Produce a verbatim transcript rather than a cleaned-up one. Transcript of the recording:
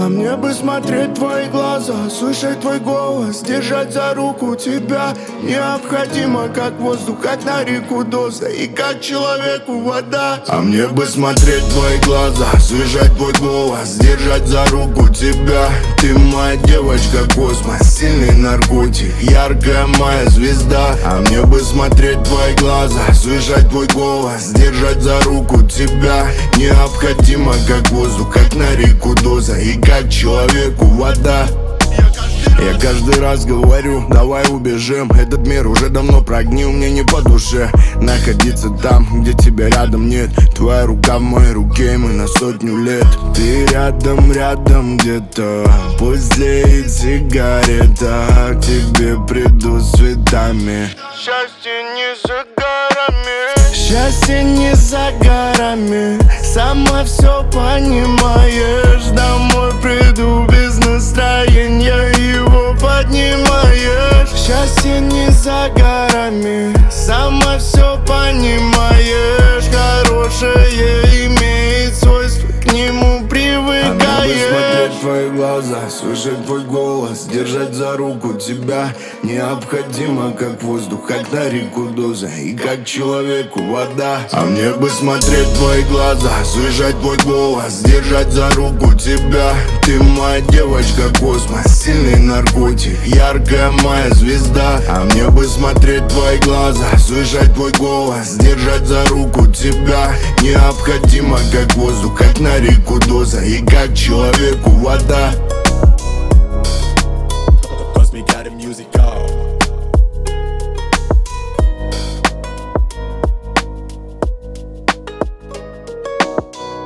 А мне бы смотреть твои глаза, слышать твой голос, держать за руку тебя необходимо, как воздух, как на реку доза и как человеку вода. А мне бы смотреть твои глаза, слышать твой голос, держать за руку тебя. Ты моя девочка, космос, сильный наркотик, яркая моя звезда. А мне бы смотреть твои глаза, слышать твой голос, держать за руку тебя необходимо, как воздух, как на реку доза и как человеку вода. Я каждый раз говорю, давай убежим. Этот мир уже давно прогнил, мне не по душе находиться там, где тебя рядом нет. Твоя рука в моей руке, мы на сотню лет. Ты рядом, рядом где-то, пусть злеет сигарета. К тебе приду с цветами. Счастье не за горами, счастье не за горами. Сама все понимаешь, домой приду без настроения, его поднимаешь. Счастье не за горами, сама все понимаешь. Хорошее имеет свойство, к нему привыкаешь. А мне бы смотреть в твои глаза, слышать твой голос, держать за руку тебя необходимо, как воздух, как на реку доза и как человеку вода. А мне бы смотреть в твои глаза, слышать твой голос, держать за руку тебя. Ты моя девочка, космос, сильный наркотик, яркая моя звезда. А мне бы смотреть в твои глаза, слышать твой голос, держать за руку тебя необходимо, как воздух, как на реку доза и как человеку вода. Cause we got the music on.